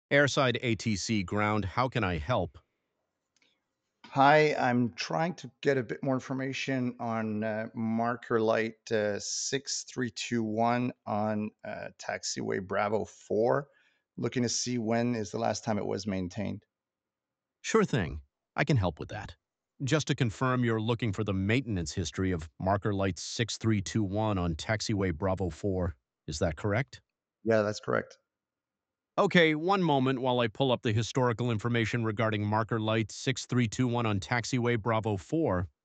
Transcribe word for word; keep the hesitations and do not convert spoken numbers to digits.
Airside A T C ground, how can I help? Hi, I'm trying to get a bit more information on uh, marker light uh, six three two one on uh, taxiway Bravo four. Looking to see when is the last time it was maintained. Sure thing. I can help with that. Just to confirm, you're looking for the maintenance history of marker light six three two one on taxiway Bravo four. Is that correct? Yeah, that's correct. Okay, one moment while I pull up the historical information regarding marker light six three two one on taxiway Bravo four.